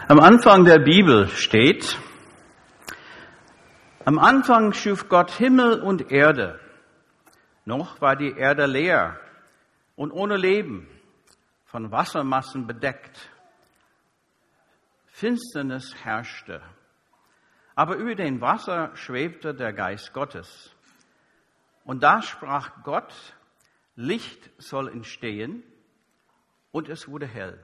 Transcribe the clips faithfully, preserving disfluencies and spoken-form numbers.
Am Anfang der Bibel steht: Am Anfang schuf Gott Himmel und Erde. Noch war die Erde leer und ohne Leben, von Wassermassen bedeckt. Finsternis herrschte, aber über dem Wasser schwebte der Geist Gottes. Und da sprach Gott: Licht soll entstehen, und es wurde hell.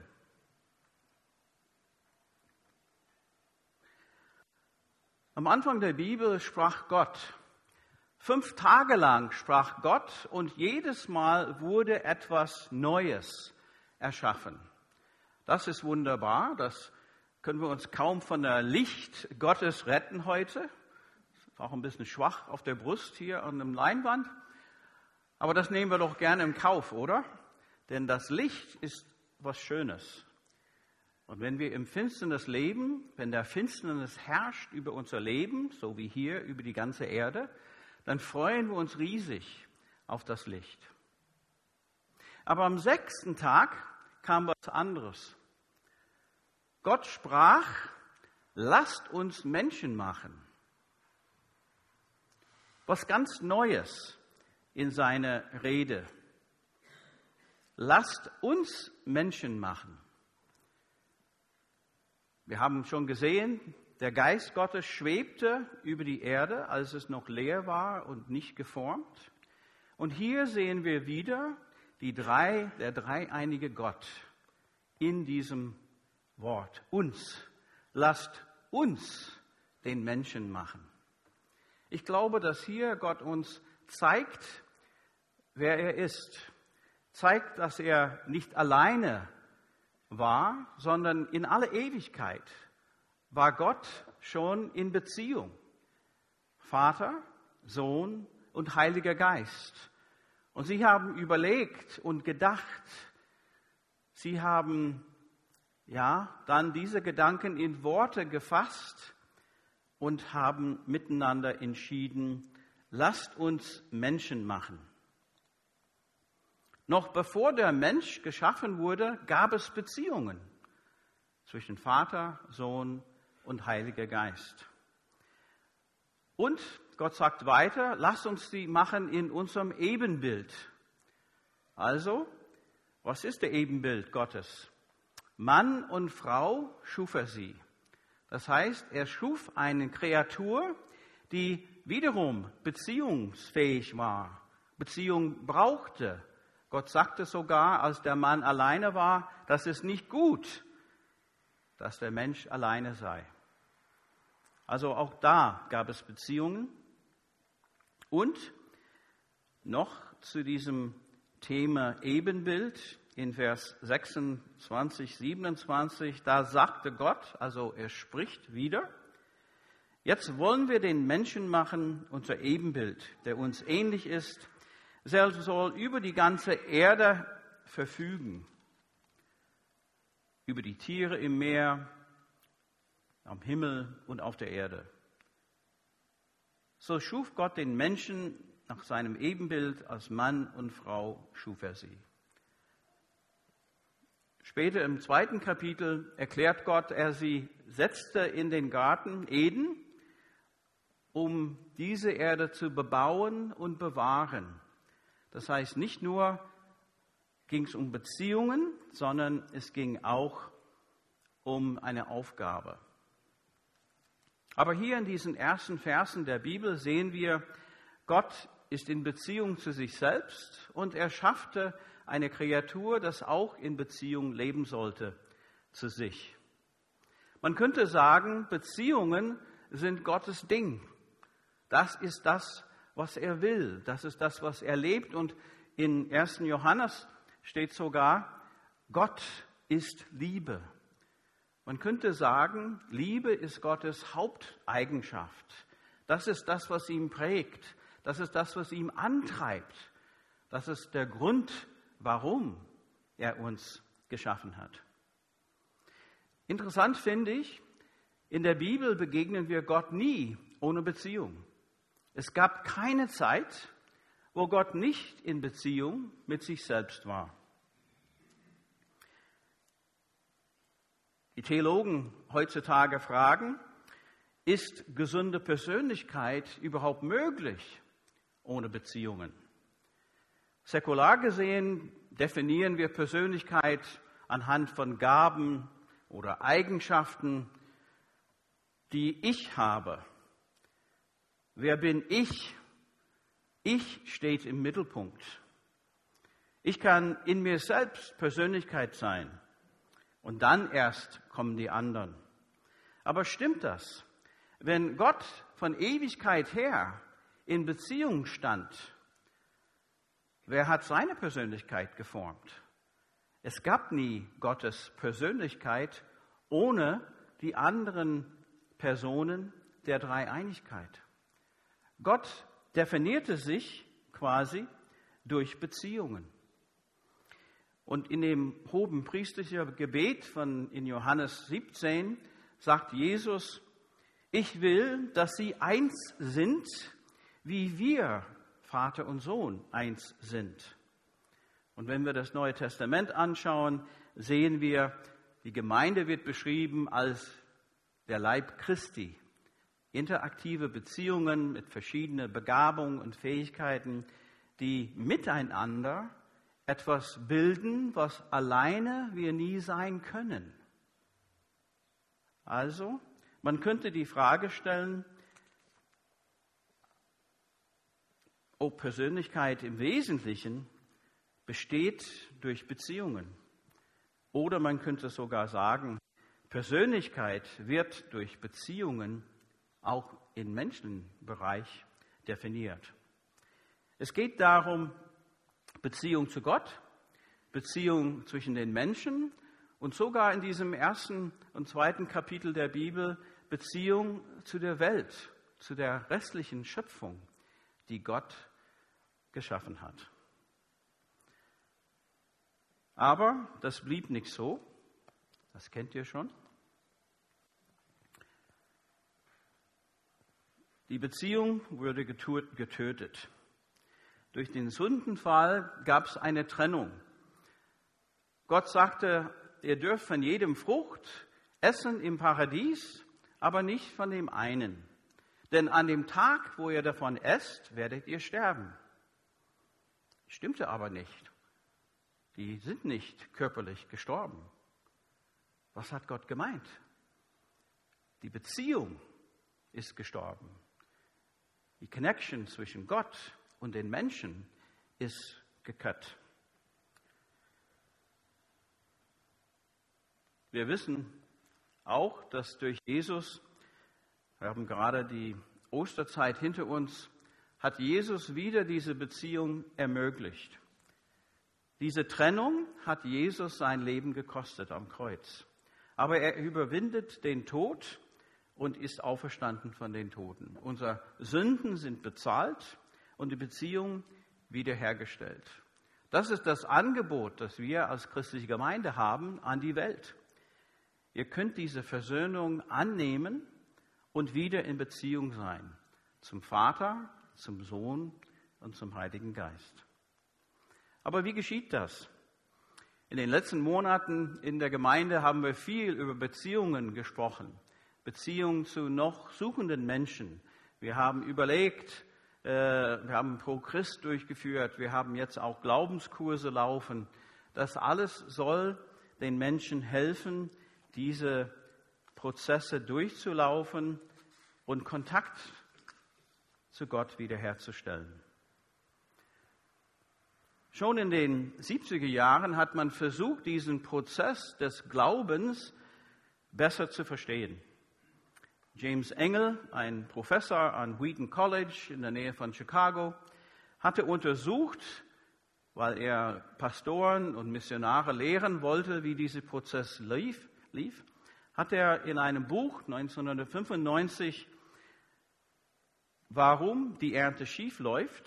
Am Anfang der Bibel sprach Gott. Fünf Tage lang sprach Gott und jedes Mal wurde etwas Neues erschaffen. Das ist wunderbar. Das können wir uns kaum von der Licht Gottes retten heute. Ist auch ein bisschen schwach auf der Brust hier an dem Leinwand. Aber das nehmen wir doch gerne im Kauf, oder? Denn das Licht ist was Schönes. Und wenn wir im Finsternis leben, wenn der Finsternis herrscht über unser Leben, so wie hier über die ganze Erde, dann freuen wir uns riesig auf das Licht. Aber am sechsten Tag kam was anderes. Gott sprach: Lasst uns Menschen machen. Was ganz Neues in seiner Rede. Lasst uns Menschen machen. Wir haben schon gesehen, der Geist Gottes schwebte über die Erde, als es noch leer war und nicht geformt. Und hier sehen wir wieder die drei, der dreieinige Gott in diesem Wort. Uns. Lasst uns den Menschen machen. Ich glaube, dass hier Gott uns zeigt, wer er ist. Zeigt, dass er nicht alleine war, sondern in alle Ewigkeit war Gott schon in Beziehung. Vater, Sohn und Heiliger Geist. Und sie haben überlegt und gedacht. Sie haben ja dann diese Gedanken in Worte gefasst und haben miteinander entschieden: Lasst uns Menschen machen. Noch bevor der Mensch geschaffen wurde, gab es Beziehungen zwischen Vater, Sohn und Heiliger Geist. Und Gott sagt weiter: Lasst uns die machen in unserem Ebenbild. Also, was ist der Ebenbild Gottes? Mann und Frau schuf er sie. Das heißt, er schuf eine Kreatur, die wiederum beziehungsfähig war, Beziehung brauchte. Gott sagte sogar, als der Mann alleine war, dass es nicht gut, dass der Mensch alleine sei. Also auch da gab es Beziehungen. Und noch zu diesem Thema Ebenbild in Vers sechsundzwanzig, siebenundzwanzig, da sagte Gott, also er spricht wieder: Jetzt wollen wir den Menschen machen, unser Ebenbild, der uns ähnlich ist. Er soll über die ganze Erde verfügen, über die Tiere im Meer, am Himmel und auf der Erde. So schuf Gott den Menschen nach seinem Ebenbild, als Mann und Frau schuf er sie. Später im zweiten Kapitel erklärt Gott, er sie setzte in den Garten Eden, um diese Erde zu bebauen und bewahren. Das heißt, nicht nur ging es um Beziehungen, sondern es ging auch um eine Aufgabe. Aber hier in diesen ersten Versen der Bibel sehen wir, Gott ist in Beziehung zu sich selbst und er schaffte eine Kreatur, das auch in Beziehung leben sollte zu sich. Man könnte sagen, Beziehungen sind Gottes Ding. Das ist das, was er will. Das ist das, was er lebt. Und in ersten Johannes steht sogar, Gott ist Liebe. Man könnte sagen, Liebe ist Gottes Haupteigenschaft. Das ist das, was ihn prägt. Das ist das, was ihn antreibt. Das ist der Grund, warum er uns geschaffen hat. Interessant finde ich, in der Bibel begegnen wir Gott nie ohne Beziehung. Es gab keine Zeit, wo Gott nicht in Beziehung mit sich selbst war. Die Theologen heutzutage fragen, ist gesunde Persönlichkeit überhaupt möglich ohne Beziehungen? Säkular gesehen definieren wir Persönlichkeit anhand von Gaben oder Eigenschaften, die ich habe. Wer bin ich? Ich steht im Mittelpunkt. Ich kann in mir selbst Persönlichkeit sein und dann erst kommen die anderen. Aber stimmt das? Wenn Gott von Ewigkeit her in Beziehung stand, wer hat seine Persönlichkeit geformt? Es gab nie Gottes Persönlichkeit ohne die anderen Personen der Dreieinigkeit. Gott definierte sich quasi durch Beziehungen. Und in dem hohenpriesterlichen Gebet von in Johannes siebzehn sagt Jesus, ich will, dass sie eins sind, wie wir, Vater und Sohn, eins sind. Und wenn wir das Neue Testament anschauen, sehen wir, die Gemeinde wird beschrieben als der Leib Christi. Interaktive Beziehungen mit verschiedenen Begabungen und Fähigkeiten, die miteinander etwas bilden, was alleine wir nie sein können. Also, man könnte die Frage stellen, ob Persönlichkeit im Wesentlichen besteht durch Beziehungen. Oder man könnte sogar sagen, Persönlichkeit wird durch Beziehungen auch im Menschenbereich definiert. Es geht darum, Beziehung zu Gott, Beziehung zwischen den Menschen und sogar in diesem ersten und zweiten Kapitel der Bibel Beziehung zu der Welt, zu der restlichen Schöpfung, die Gott geschaffen hat. Aber das blieb nicht so, das kennt ihr schon. Die Beziehung wurde getötet. Durch den Sündenfall gab es eine Trennung. Gott sagte, ihr dürft von jedem Frucht essen im Paradies, aber nicht von dem einen. Denn an dem Tag, wo ihr davon esst, werdet ihr sterben. Stimmte aber nicht. Die sind nicht körperlich gestorben. Was hat Gott gemeint? Die Beziehung ist gestorben. Die Connection zwischen Gott und den Menschen ist gekappt. Wir wissen auch, dass durch Jesus, wir haben gerade die Osterzeit hinter uns, hat Jesus wieder diese Beziehung ermöglicht. Diese Trennung hat Jesus sein Leben gekostet am Kreuz. Aber er überwindet den Tod und ist auferstanden von den Toten. Unsere Sünden sind bezahlt und die Beziehung wiederhergestellt. Das ist das Angebot, das wir als christliche Gemeinde haben an die Welt. Ihr könnt diese Versöhnung annehmen und wieder in Beziehung sein. Zum Vater, zum Sohn und zum Heiligen Geist. Aber wie geschieht das? In den letzten Monaten in der Gemeinde haben wir viel über Beziehungen gesprochen. Beziehungen zu noch suchenden Menschen. Wir haben überlegt, äh, wir haben Pro Christ durchgeführt, wir haben jetzt auch Glaubenskurse laufen. Das alles soll den Menschen helfen, diese Prozesse durchzulaufen und Kontakt zu Gott wiederherzustellen. Schon in den siebziger Jahren hat man versucht, diesen Prozess des Glaubens besser zu verstehen. James Engel, ein Professor an Wheaton College in der Nähe von Chicago, hatte untersucht, weil er Pastoren und Missionare lehren wollte, wie dieser Prozess lief, lief, hat er in einem Buch neunzehnhundertfünfundneunzig Warum die Ernte schief läuft,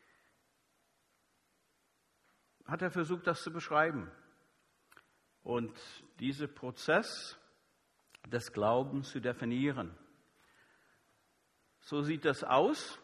hat er versucht, das zu beschreiben. Und diesen Prozess des Glaubens zu definieren. So sieht das aus.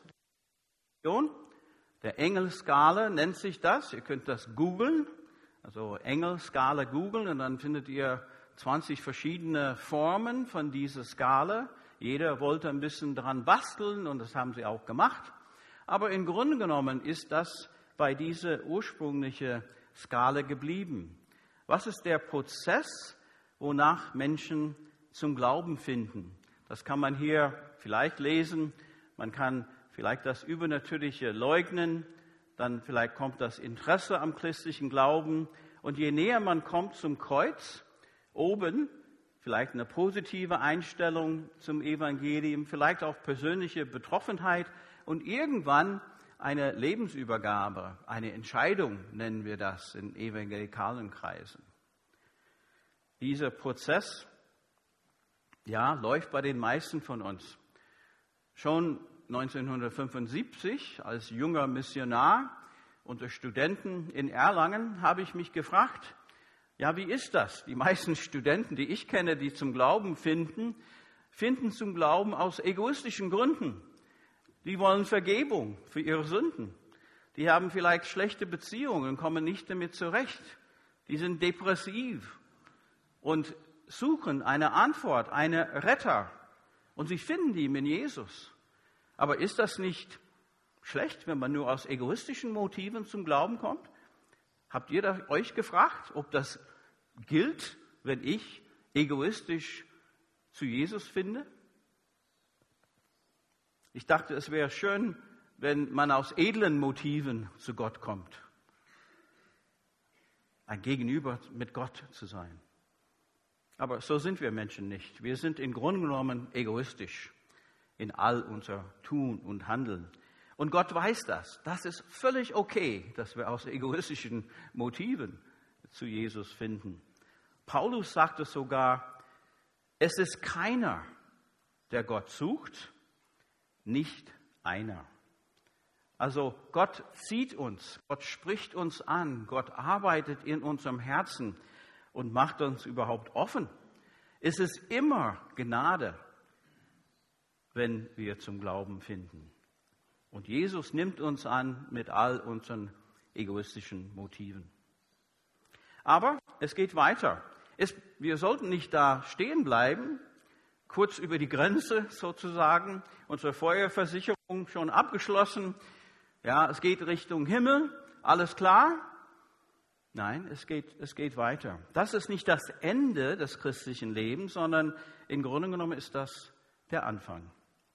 Der Engelskala nennt sich das. Ihr könnt das googeln, also Engelskala googeln und dann findet ihr zwanzig verschiedene Formen von dieser Skala. Jeder wollte ein bisschen dran basteln und das haben sie auch gemacht. Aber im Grunde genommen ist das bei dieser ursprünglichen Skala geblieben. Was ist der Prozess, wonach Menschen zum Glauben finden? Das kann man hier vielleicht lesen. Man kann vielleicht das Übernatürliche leugnen. Dann vielleicht kommt das Interesse am christlichen Glauben. Und je näher man kommt zum Kreuz, oben, vielleicht eine positive Einstellung zum Evangelium, vielleicht auch persönliche Betroffenheit und irgendwann eine Lebensübergabe, eine Entscheidung nennen wir das in evangelikalen Kreisen. Dieser Prozess, ja, läuft bei den meisten von uns. Schon neunzehnhundertfünfundsiebzig als junger Missionar unter Studenten in Erlangen habe ich mich gefragt, ja, wie ist das? Die meisten Studenten, die ich kenne, die zum Glauben finden, finden zum Glauben aus egoistischen Gründen. Die wollen Vergebung für ihre Sünden. Die haben vielleicht schlechte Beziehungen und kommen nicht damit zurecht. Die sind depressiv und suchen eine Antwort, einen Retter. Und sie finden ihn in Jesus. Aber ist das nicht schlecht, wenn man nur aus egoistischen Motiven zum Glauben kommt? Habt ihr da euch gefragt, ob das gilt, wenn ich egoistisch zu Jesus finde? Ich dachte, es wäre schön, wenn man aus edlen Motiven zu Gott kommt. Ein Gegenüber mit Gott zu sein. Aber so sind wir Menschen nicht. Wir sind im Grunde genommen egoistisch in all unser Tun und Handeln. Und Gott weiß das. Das ist völlig okay, dass wir aus egoistischen Motiven zu Jesus finden. Paulus sagt es sogar, es ist keiner, der Gott sucht, nicht einer. Also Gott sieht uns, Gott spricht uns an, Gott arbeitet in unserem Herzen und macht uns überhaupt offen. Es ist immer Gnade, wenn wir zum Glauben finden. Und Jesus nimmt uns an mit all unseren egoistischen Motiven. Aber es geht weiter. Es, wir sollten nicht da stehen bleiben, kurz über die Grenze sozusagen, unsere Feuerversicherung schon abgeschlossen. Ja, es geht Richtung Himmel, alles klar? Nein, es geht, es geht weiter. Das ist nicht das Ende des christlichen Lebens, sondern im Grunde genommen ist das der Anfang.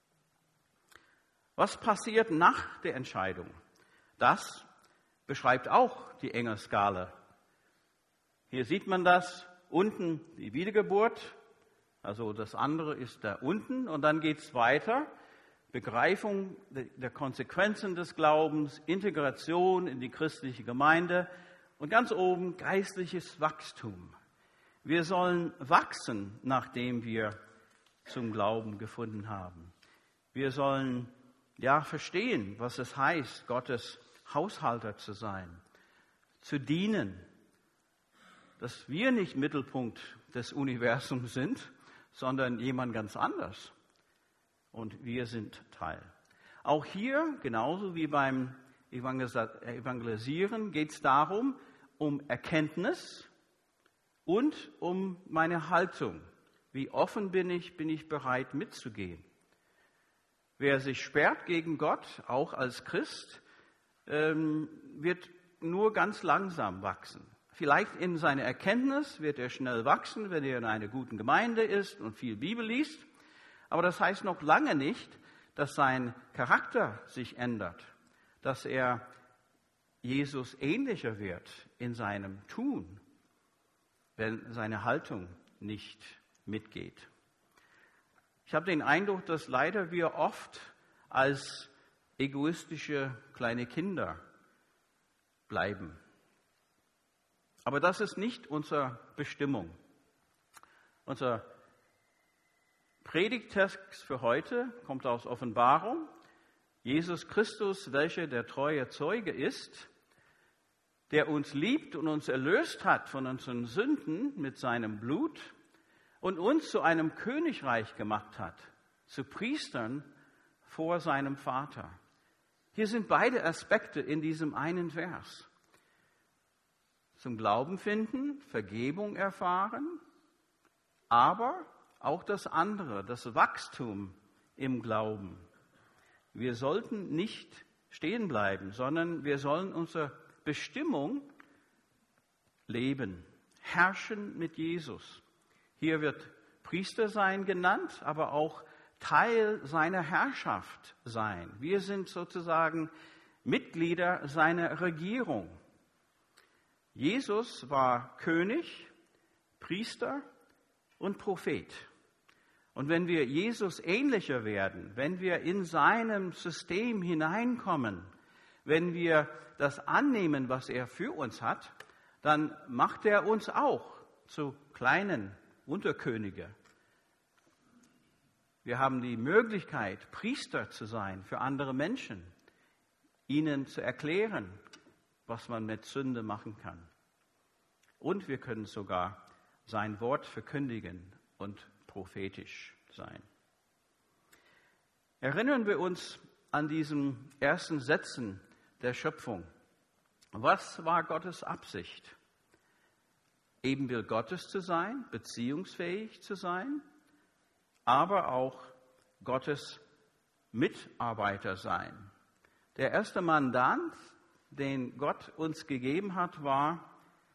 Was passiert nach der Entscheidung? Das beschreibt auch die enge Skala. Hier sieht man das, unten die Wiedergeburt, also das andere ist da unten und dann geht es weiter. Begreifung der Konsequenzen des Glaubens, Integration in die christliche Gemeinde und ganz oben geistliches Wachstum. Wir sollen wachsen, nachdem wir zum Glauben gefunden haben. Wir sollen ja verstehen, was es heißt, Gottes Haushalter zu sein, zu dienen, dass wir nicht Mittelpunkt des Universums sind, sondern jemand ganz anders. Und wir sind Teil. Auch hier, genauso wie beim Evangelisieren, geht es darum, um Erkenntnis und um meine Haltung. Wie offen bin ich, bin ich bereit mitzugehen. Wer sich sperrt gegen Gott, auch als Christ, ähm, wird nur ganz langsam wachsen. Vielleicht in seiner Erkenntnis wird er schnell wachsen, wenn er in einer guten Gemeinde ist und viel Bibel liest. Aber das heißt noch lange nicht, dass sein Charakter sich ändert, dass er Jesus ähnlicher wird in seinem Tun, wenn seine Haltung nicht mitgeht. Ich habe den Eindruck, dass leider wir oft als egoistische kleine Kinder bleiben. Aber das ist nicht unsere Bestimmung. Unser Predigtext für heute kommt aus Offenbarung. Jesus Christus, welcher der treue Zeuge ist, der uns liebt und uns erlöst hat von unseren Sünden mit seinem Blut und uns zu einem Königreich gemacht hat, zu Priestern vor seinem Vater. Hier sind beide Aspekte in diesem einen Vers. Zum Glauben finden, Vergebung erfahren aber auch das andere, das Wachstum im Glauben. Wir sollten nicht stehen bleiben, sondern wir sollen unsere Bestimmung leben, herrschen mit Jesus. Hier wird Priester sein genannt, aber auch Teil seiner Herrschaft sein. Wir sind sozusagen Mitglieder seiner Regierung. Jesus war König, Priester und Prophet. Und wenn wir Jesus ähnlicher werden, wenn wir in seinem System hineinkommen, wenn wir das annehmen, was er für uns hat, dann macht er uns auch zu kleinen Unterkönige. Wir haben die Möglichkeit, Priester zu sein für andere Menschen, ihnen zu erklären, was man mit Sünde machen kann. Und wir können sogar sein Wort verkündigen und prophetisch sein. Erinnern wir uns an diesen ersten Sätzen der Schöpfung. Was war Gottes Absicht? Ebenbild Gottes zu sein, beziehungsfähig zu sein, aber auch Gottes Mitarbeiter sein. Der erste Mandant, den Gott uns gegeben hat, war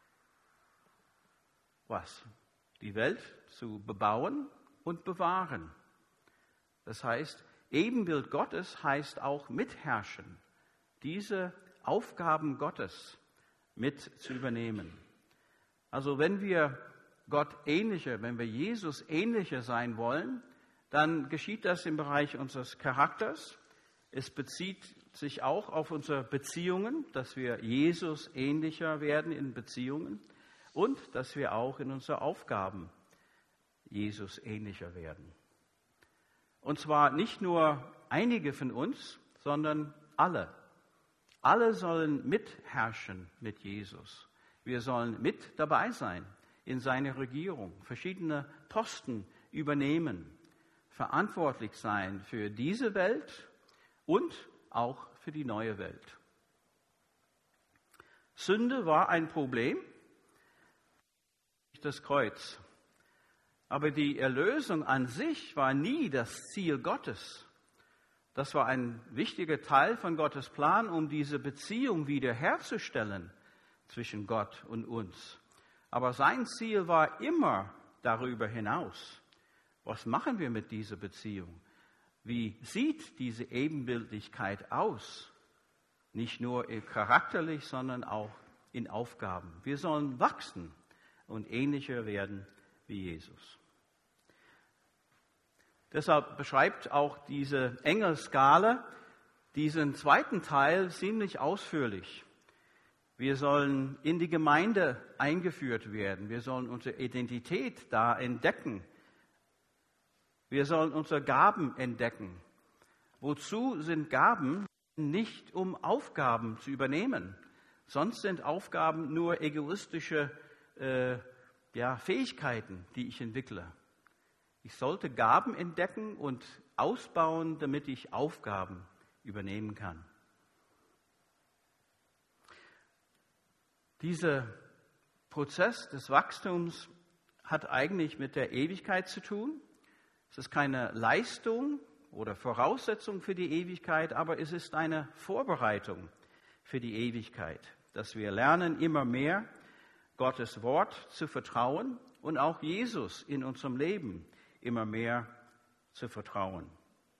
was? Die Welt zu bebauen und bewahren. Das heißt, Ebenbild Gottes heißt auch mitherrschen, diese Aufgaben Gottes mit zu übernehmen. Also wenn wir Gott ähnlicher, wenn wir Jesus ähnlicher sein wollen, dann geschieht das im Bereich unseres Charakters. Es bezieht sich auch auf unsere Beziehungen, dass wir Jesus ähnlicher werden in Beziehungen und dass wir auch in unseren Aufgaben Jesus ähnlicher werden. Und zwar nicht nur einige von uns, sondern alle. Alle sollen mitherrschen mit Jesus. Wir sollen mit dabei sein in seiner Regierung, verschiedene Posten übernehmen, verantwortlich sein für diese Welt und auch für die neue Welt. Sünde war ein Problem, nicht das Kreuz. Aber die Erlösung an sich war nie das Ziel Gottes. Das war ein wichtiger Teil von Gottes Plan, um diese Beziehung wiederherzustellen zwischen Gott und uns. Aber sein Ziel war immer darüber hinaus. Was machen wir mit dieser Beziehung? Wie sieht diese Ebenbildlichkeit aus? Nicht nur charakterlich, sondern auch in Aufgaben. Wir sollen wachsen und ähnlicher werden wie Jesus. Deshalb beschreibt auch diese Engelskala diesen zweiten Teil ziemlich ausführlich. Wir sollen in die Gemeinde eingeführt werden. Wir sollen unsere Identität da entdecken. Wir sollen unsere Gaben entdecken. Wozu sind Gaben? Nicht um Aufgaben zu übernehmen. Sonst sind Aufgaben nur egoistische äh, ja, Fähigkeiten, die ich entwickle. Ich sollte Gaben entdecken und ausbauen, damit ich Aufgaben übernehmen kann. Dieser Prozess des Wachstums hat eigentlich mit der Ewigkeit zu tun. Es ist keine Leistung oder Voraussetzung für die Ewigkeit, aber es ist eine Vorbereitung für die Ewigkeit, dass wir lernen, immer mehr Gottes Wort zu vertrauen und auch Jesus in unserem Leben immer mehr zu vertrauen.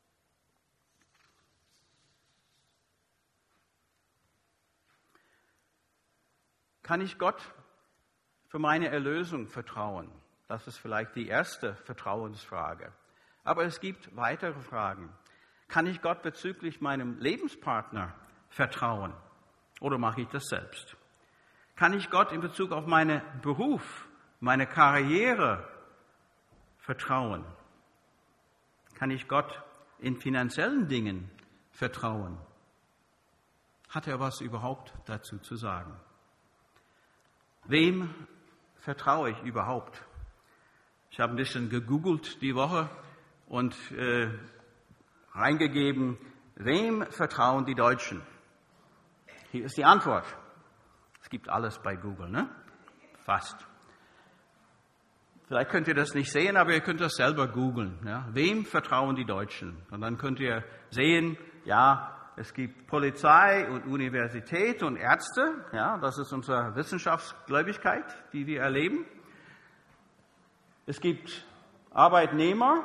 Kann ich Gott für meine Erlösung vertrauen? Das ist vielleicht die erste Vertrauensfrage. Aber es gibt weitere Fragen. Kann ich Gott bezüglich meinem Lebenspartner vertrauen? Oder mache ich das selbst? Kann ich Gott in Bezug auf meinen Beruf, meine Karriere vertrauen? Kann ich Gott in finanziellen Dingen vertrauen? Hat er was überhaupt dazu zu sagen? Wem vertraue ich überhaupt? Ich habe ein bisschen gegoogelt die Woche und äh, reingegeben, wem vertrauen die Deutschen? Hier ist die Antwort. Es gibt alles bei Google, ne? Fast. Vielleicht könnt ihr das nicht sehen, aber ihr könnt das selber googeln. Ja? Wem vertrauen die Deutschen? Und dann könnt ihr sehen, ja, es gibt Polizei und Universität und Ärzte. Ja, das ist unsere Wissenschaftsgläubigkeit, die wir erleben. Es gibt Arbeitnehmer.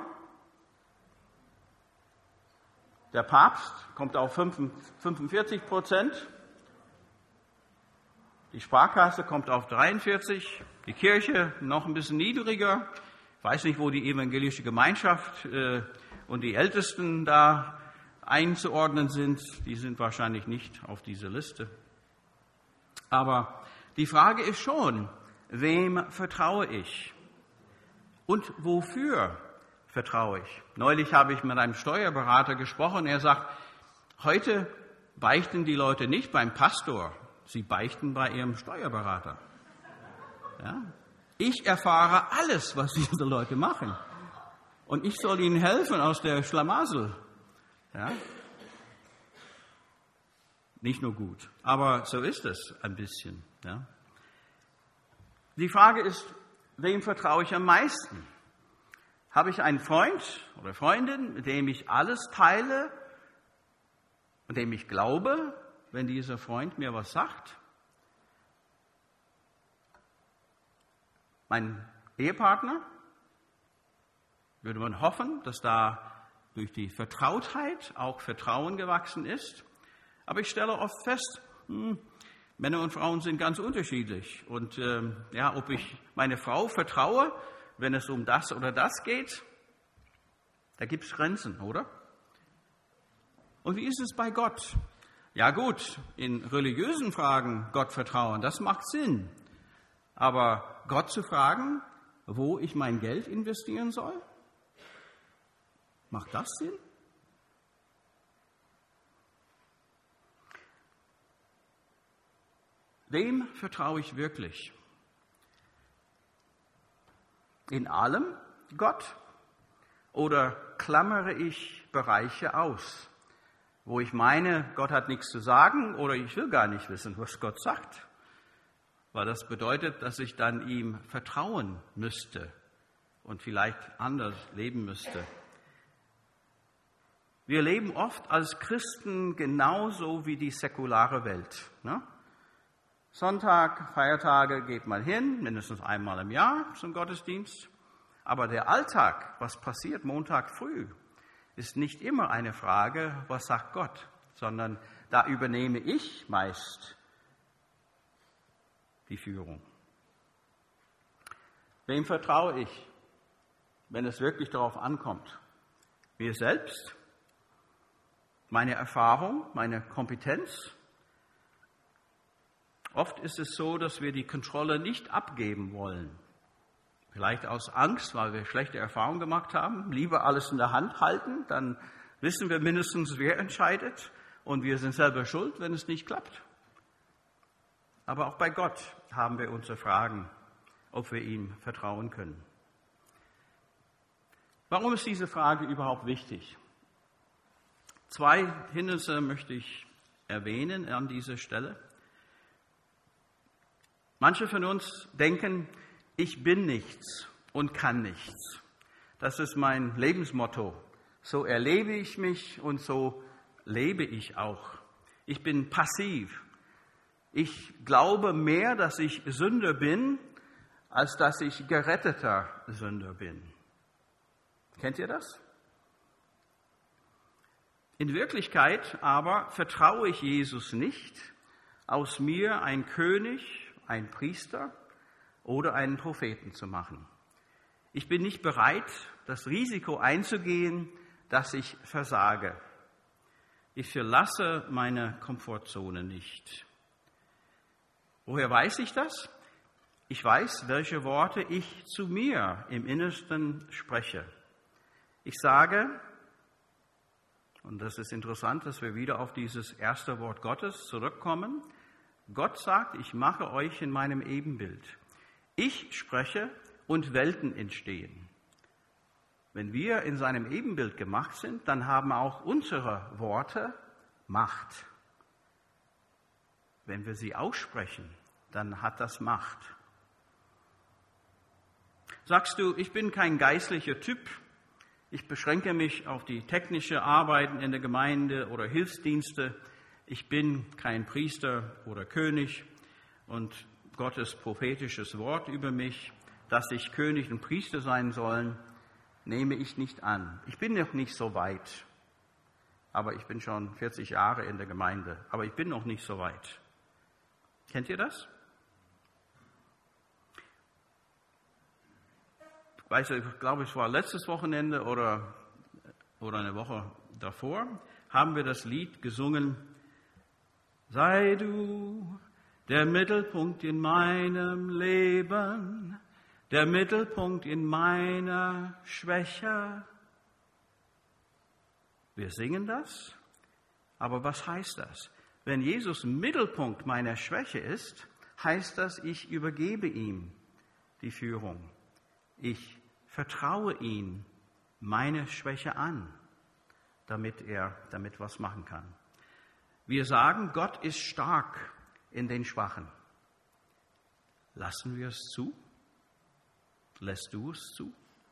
Der Papst kommt auf fünfundvierzig Prozent. Die Sparkasse kommt auf dreiundvierzig. Die Kirche noch ein bisschen niedriger. Ich weiß nicht, wo die evangelische Gemeinschaft äh, und die Ältesten da einzuordnen sind. Die sind wahrscheinlich nicht auf dieser Liste. Aber die Frage ist schon, wem vertraue ich? Und wofür vertraue ich? Neulich habe ich mit einem Steuerberater gesprochen. Er sagt, heute beichten die Leute nicht beim Pastor, sie beichten bei ihrem Steuerberater. Ja? Ich erfahre alles, was diese Leute machen. Und ich soll ihnen helfen aus der Schlamassel. Ja? Nicht nur gut, aber so ist es ein bisschen. Ja? Die Frage ist, wem vertraue ich am meisten? Habe ich einen Freund oder Freundin, mit dem ich alles teile und dem ich glaube, wenn dieser Freund mir was sagt? Mein Ehepartner? Würde man hoffen, dass da durch die Vertrautheit auch Vertrauen gewachsen ist. Aber ich stelle oft fest, hm, Männer und Frauen sind ganz unterschiedlich. Und ähm, ja, ob ich meine Frau vertraue, wenn es um das oder das geht, da gibt es Grenzen, oder? Und wie ist es bei Gott? Ja gut, in religiösen Fragen Gott vertrauen, das macht Sinn. Aber Gott zu fragen, wo ich mein Geld investieren soll, macht das Sinn? Wem vertraue ich wirklich? In allem Gott? Oder klammere ich Bereiche aus, wo ich meine, Gott hat nichts zu sagen oder ich will gar nicht wissen, was Gott sagt? Weil das bedeutet, dass ich dann ihm vertrauen müsste und vielleicht anders leben müsste. Wir leben oft als Christen genauso wie die säkulare Welt. Ne? Sonntag, Feiertage geht man hin, mindestens einmal im Jahr zum Gottesdienst. Aber der Alltag, was passiert Montag früh, ist nicht immer eine Frage, was sagt Gott, sondern da übernehme ich meist die Führung. Wem vertraue ich, wenn es wirklich darauf ankommt? Mir selbst? Meine Erfahrung, meine Kompetenz? Oft ist es so, dass wir die Kontrolle nicht abgeben wollen. Vielleicht aus Angst, weil wir schlechte Erfahrungen gemacht haben. Lieber alles in der Hand halten, dann wissen wir mindestens, wer entscheidet. Und wir sind selber schuld, wenn es nicht klappt. Aber auch bei Gott haben wir unsere Fragen, ob wir ihm vertrauen können. Warum ist diese Frage überhaupt wichtig? Zwei Hindernisse möchte ich erwähnen an dieser Stelle. Manche von uns denken, ich bin nichts und kann nichts. Das ist mein Lebensmotto. So erlebe ich mich und so lebe ich auch. Ich bin passiv. Ich glaube mehr, dass ich Sünder bin, als dass ich geretteter Sünder bin. Kennt ihr das? In Wirklichkeit aber vertraue ich Jesus nicht, aus mir ein König, ein Priester oder einen Propheten zu machen. Ich bin nicht bereit, das Risiko einzugehen, dass ich versage. Ich verlasse meine Komfortzone nicht. Woher weiß ich das? Ich weiß, welche Worte ich zu mir im Innersten spreche. Ich sage, und das ist interessant, dass wir wieder auf dieses erste Wort Gottes zurückkommen, Gott sagt, ich mache euch in meinem Ebenbild. Ich spreche und Welten entstehen. Wenn wir in seinem Ebenbild gemacht sind, dann haben auch unsere Worte Macht. Wenn wir sie aussprechen, dann hat das Macht. Sagst du, ich bin kein geistlicher Typ, ich beschränke mich auf die technische Arbeiten in der Gemeinde oder Hilfsdienste, ich bin kein Priester oder König und Gottes prophetisches Wort über mich, dass ich König und Priester sein sollen, nehme ich nicht an. Ich bin noch nicht so weit, aber ich bin schon vierzig Jahre in der Gemeinde, aber ich bin noch nicht so weit. Kennt ihr das? Ich weiß, ich glaube, es war letztes Wochenende oder, oder eine Woche davor, haben wir das Lied gesungen, sei du der Mittelpunkt in meinem Leben, der Mittelpunkt in meiner Schwäche. Wir singen das, aber was heißt das? Wenn Jesus Mittelpunkt meiner Schwäche ist, heißt das, ich übergebe ihm die Führung. Ich vertraue ihm meine Schwäche an, damit er damit was machen kann. Wir sagen, Gott ist stark in den Schwachen. Lassen wir es zu? Lässt du es zu?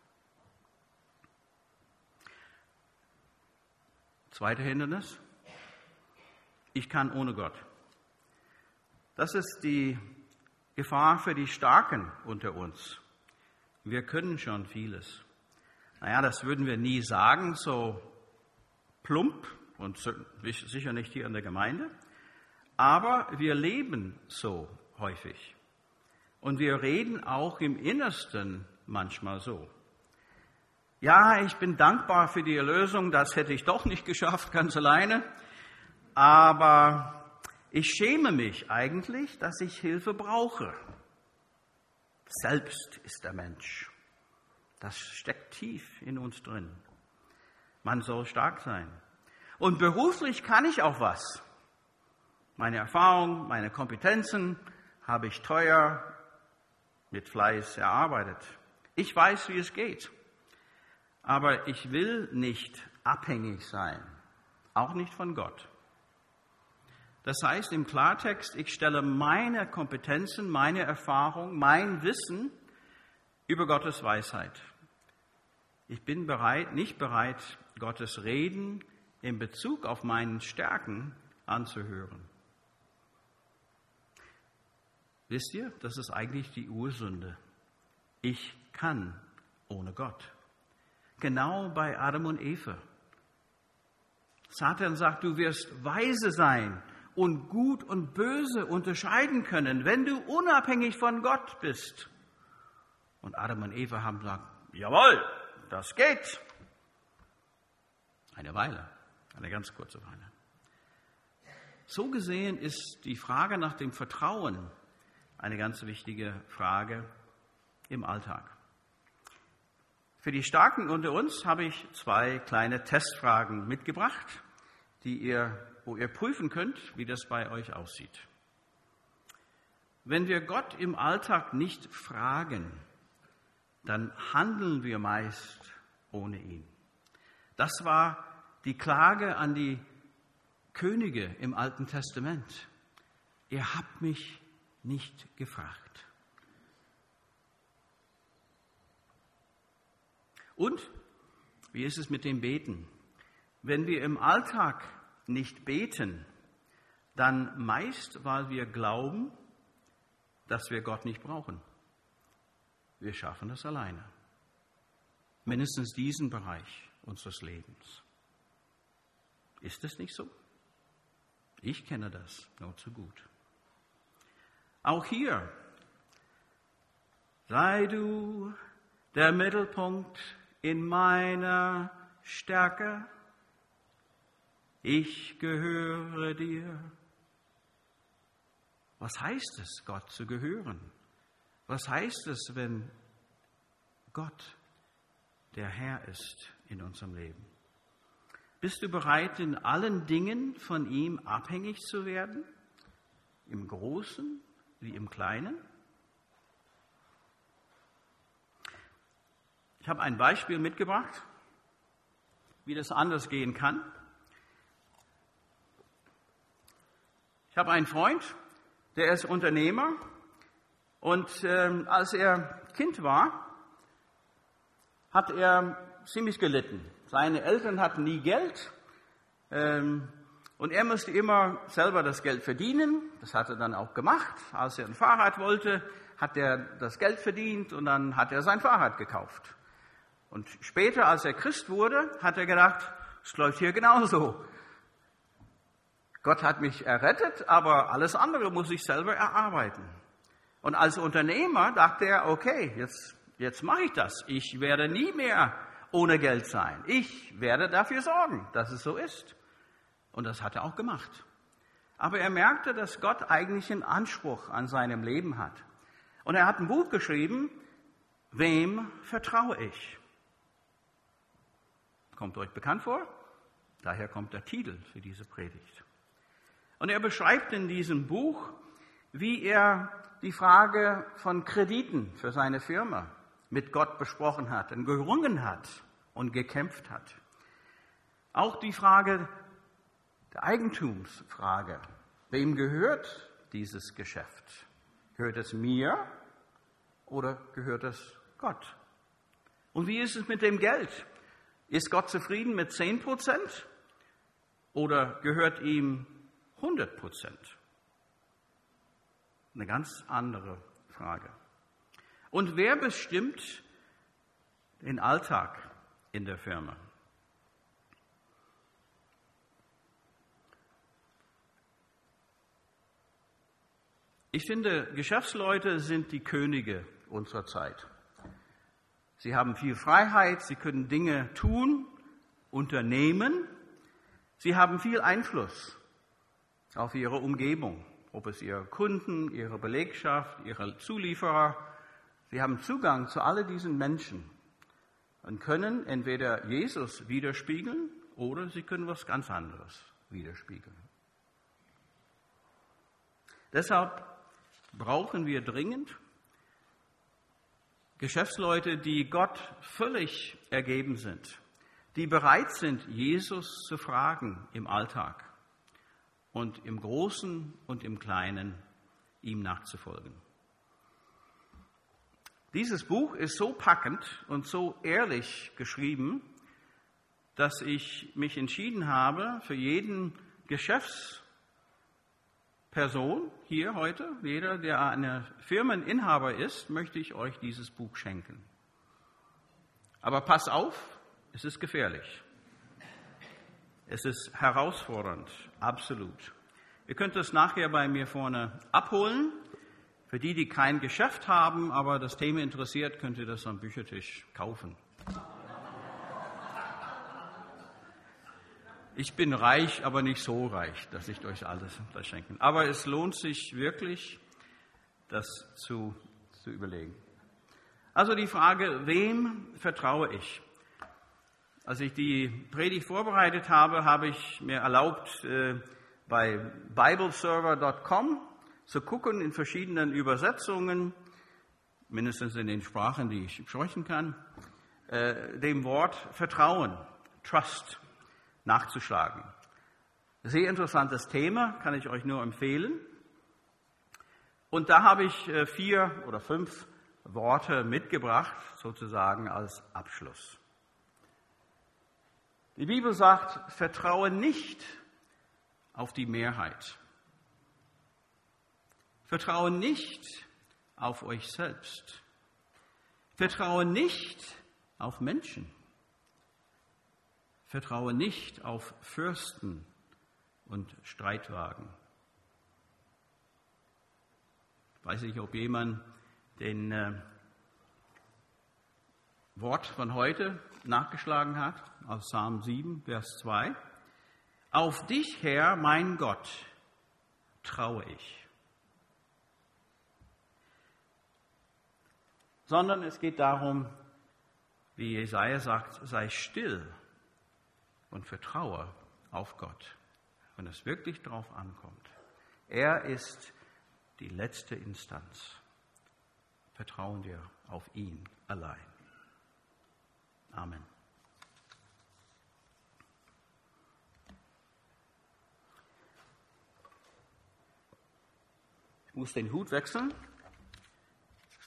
Zweite Hindernis. Ich kann ohne Gott. Das ist die Gefahr für die Starken unter uns. Wir können schon vieles. Naja, das würden wir nie sagen, so plump und sicher nicht hier in der Gemeinde. Aber wir leben so häufig. Und wir reden auch im Innersten manchmal so. Ja, ich bin dankbar für die Erlösung, das hätte ich doch nicht geschafft, ganz alleine. Aber ich schäme mich eigentlich, dass ich Hilfe brauche. Selbst ist der Mensch. Das steckt tief in uns drin. Man soll stark sein. Und beruflich kann ich auch was. Meine Erfahrung, meine Kompetenzen habe ich teuer mit Fleiß erarbeitet. Ich weiß, wie es geht. Aber ich will nicht abhängig sein. Auch nicht von Gott. Das heißt im Klartext, ich stelle meine Kompetenzen, meine Erfahrung, mein Wissen über Gottes Weisheit. Ich bin bereit, nicht bereit, Gottes Reden in Bezug auf meinen Stärken anzuhören. Wisst ihr, das ist eigentlich die Ursünde. Ich kann ohne Gott. Genau bei Adam und Eva. Satan sagt, du wirst weise sein und Gut und Böse unterscheiden können, wenn du unabhängig von Gott bist. Und Adam und Eva haben gesagt, jawohl, das geht. Eine Weile, eine ganz kurze Weile. So gesehen ist die Frage nach dem Vertrauen eine ganz wichtige Frage im Alltag. Für die Starken unter uns habe ich zwei kleine Testfragen mitgebracht, die ihr, wo ihr prüfen könnt, wie das bei euch aussieht. Wenn wir Gott im Alltag nicht fragen, dann handeln wir meist ohne ihn. Das war die Klage an die Könige im Alten Testament. Ihr habt mich nicht gefragt. Und wie ist es mit dem Beten? Wenn wir im Alltag nicht beten, dann meist, weil wir glauben, dass wir Gott nicht brauchen. Wir schaffen es alleine. Mindestens diesen Bereich unseres Lebens. Ist es nicht so? Ich kenne das nur zu gut. Auch hier, sei du der Mittelpunkt in meiner Stärke. Ich gehöre dir. Was heißt es, Gott zu gehören? Was heißt es, wenn Gott der Herr ist in unserem Leben? Bist du bereit, in allen Dingen von ihm abhängig zu werden? Im Großen wie im Kleinen? Ich habe ein Beispiel mitgebracht, wie das anders gehen kann. Ich habe einen Freund, der ist Unternehmer und ähm, als er Kind war, hat er ziemlich gelitten. Seine Eltern hatten nie Geld ähm, und er musste immer selber das Geld verdienen. Das hat er dann auch gemacht. Als er ein Fahrrad wollte, hat er das Geld verdient und dann hat er sein Fahrrad gekauft. Und später, als er Christ wurde, hat er gedacht, es läuft hier genauso. Gott hat mich errettet, aber alles andere muss ich selber erarbeiten. Und als Unternehmer dachte er, okay, jetzt, jetzt mache ich das. Ich werde nie mehr ohne Geld sein. Ich werde dafür sorgen, dass es so ist. Und das hat er auch gemacht. Aber er merkte, dass Gott eigentlich einen Anspruch an seinem Leben hat. Und er hat ein Buch geschrieben, Wem vertraue ich? Kommt euch bekannt vor? Daher kommt der Titel für diese Predigt. Und er beschreibt in diesem Buch, wie er die Frage von Krediten für seine Firma mit Gott besprochen hat und gerungen hat und gekämpft hat. Auch die Frage der Eigentumsfrage. Wem gehört dieses Geschäft? Gehört es mir oder gehört es Gott? Und wie ist es mit dem Geld? Ist Gott zufrieden mit zehn Prozent oder gehört ihm hundert Prozent? Eine ganz andere Frage. Und wer bestimmt den Alltag in der Firma? Ich finde, Geschäftsleute sind die Könige unserer Zeit. Sie haben viel Freiheit, sie können Dinge tun, unternehmen. Sie haben viel Einfluss auf ihre Umgebung, ob es ihre Kunden, ihre Belegschaft, ihre Zulieferer. Sie haben Zugang zu all diesen Menschen und können entweder Jesus widerspiegeln oder sie können was ganz anderes widerspiegeln. Deshalb brauchen wir dringend Geschäftsleute, die Gott völlig ergeben sind, die bereit sind, Jesus zu fragen im Alltag und im Großen und im Kleinen ihm nachzufolgen. Dieses Buch ist so packend und so ehrlich geschrieben, dass ich mich entschieden habe, für jeden Geschäftsperson hier heute, jeder, der eine Firmeninhaber ist, möchte ich euch dieses Buch schenken. Aber pass auf, es ist gefährlich. Es ist herausfordernd, absolut. Ihr könnt es nachher bei mir vorne abholen. Für die, die kein Geschäft haben, aber das Thema interessiert, könnt ihr das am Büchertisch kaufen. Ich bin reich, aber nicht so reich, dass ich euch alles das schenken. Aber es lohnt sich wirklich, das zu, zu überlegen. Also die Frage, wem vertraue ich? Als ich die Predigt vorbereitet habe, habe ich mir erlaubt, äh, bei bibleserver punkt com zu gucken in verschiedenen Übersetzungen, mindestens in den Sprachen, die ich sprechen kann, äh, dem Wort Vertrauen, Trust, nachzuschlagen. Sehr interessantes Thema, kann ich euch nur empfehlen. Und da habe ich äh, vier oder fünf Worte mitgebracht, sozusagen als Abschluss. Die Bibel sagt, vertraue nicht auf die Mehrheit. Vertraue nicht auf euch selbst. Vertraue nicht auf Menschen. Vertraue nicht auf Fürsten und Streitwagen. Ich weiß nicht, ob jemand den äh, Wort von heute nachgeschlagen hat, aus Psalm sieben, Vers zwei. Auf dich, Herr, mein Gott, traue ich. Sondern es geht darum, wie Jesaja sagt, sei still und vertraue auf Gott, wenn es wirklich drauf ankommt. Er ist die letzte Instanz. Vertrauen wir auf ihn allein. Amen. Ich muss den Hut wechseln.